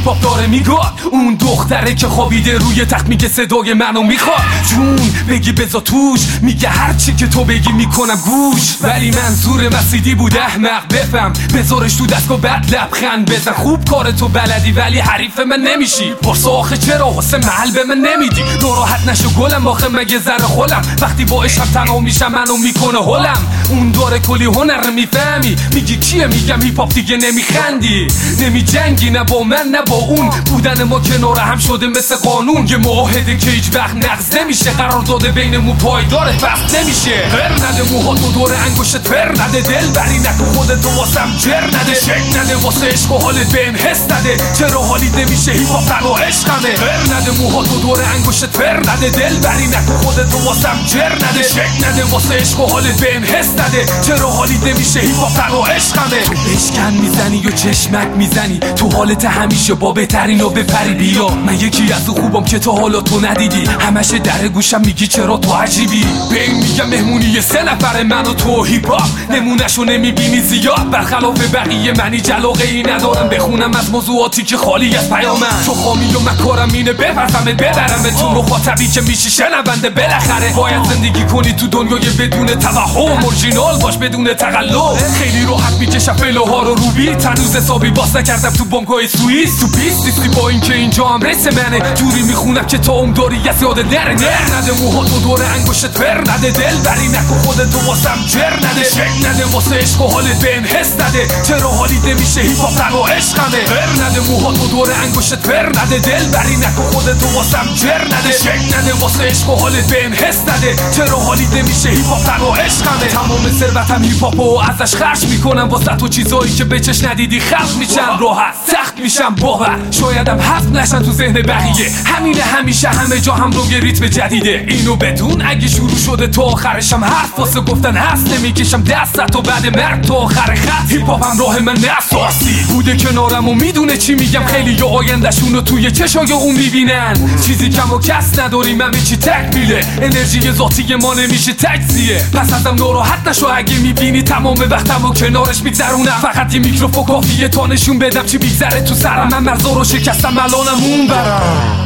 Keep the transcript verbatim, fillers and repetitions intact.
هیپ هاپ داره میگاد اون دختره که خوابیده روی تخت میگه صدای منو میخواد جون بگی بزا توش میگه هرچی که تو بگی میکنم گوش ولی منظور مسیدی بود احمق بفهم بذارش تو دست و بعد لبخند بزن خوب کار تو بلدی ولی حریف من نمیشی پرسا آخه چرا واسه محل به من نمیدی ناراحت نشو گلم آخه مگه زر خولم وقتی با عشقم تنها میشم منو میکنه هلم اون داره کلی هنر میفهمی میگی کیه میگم هیپ هاپ دیگه نمیخندی نمی جنگی نه با من نه با اون بودن ما کنار هم شده مثل قانون یه معاهده که هیچ وقت نقض نمیشه قرار داده بینمون پایداره وقت نمیشه غیر نده موهاتو دور انگشت فر نده دل بری نکن خودتو واسم جر نده شک نده واسه عشق و حالت بهم حس نده چرا حالیت نمیشه هیپ هاپ تنها عشقمه غیر نده موهاتو دور انگشت فر نده دل بری نکن خودتو واسم جر نده شک نده واسه عشق و حالت بهم حس نده چرا حالیت نمیشه هیپ هاپ تنها عشقمه تو بشکن میزنی و چشمک میزنی تو حالت همیشه با بهترین و بپری بیا من یکی از اون خوبم که تا حالا تو ندیدی همش در گوشم میگی چرا تو عجیبی به این میگم مهمونی سه نفر من و تو هیپ هاپ نمونهشو نمیبینی زیاد برخلاف بقیه منی جلاقه ای ندارم بخونم از موضوعاتی که خالی از پیامن تو خامی و مکارم اینه بپرسمت ببرم تو مخاطبی که میشی شنونده بالاخره باید زندگی کنی تو دنیای بدون توهم اورجینال باش بدون تقلب خیلی راحت میکشم فلوها رو روبی تنوز حسابی باز نکردم تو بانکای سوئیس تو بیست نیستی با این که اینجا هم رس منه جوری میخونم که تا اون داری از یاد نره نر نده موهاتو دور انگشت فر نده دل بری نکن خودتو واسم جر نده شک نده واسه عشق و حالت بهم حس نده چرا حالیت نمیشه هیپ هاپ تنها عشقمه غیر نده موهاتو دور انگشت فر نده دل بری نکن خودتو واسم جر نده شک نده واسه عشق و حالت بهم حس نده چرا حالیت نمیشه هیپ هاپ تنها عشقمه تمام ثروتم هیپ هاپو ازش خرج میکنم واسه تو چیزایی که به چش ندیدی خلق میشن راحت سخت میشم باور شایدم حذف نشن تو ذهن بقیه همینه همیشه همه جا هم رو یه ریتم جدیده اینو بدون اگه شروع شده تا آخرشم حرف واسه گفتن هست نمیکشم دستت و بعد مرگ تا آخر خط هیپ هاپ هم راه من اساسی بوده کنارم و میدونه چی میگم خیلی یا آیندهشونو توی چشای اون میبینن چیزی کم و کس نداریم همه چی تکمیله انرژی ذاتی ما نمیشه تجزیه پس ازم ناراحت نشو اگه میبینی تمام وقتم و کنارش میگذرونم فقط یه میکروفون کافیه تا نشون بدم چی میگذره تو سرم من مرزا رو شکستم الانم اون برم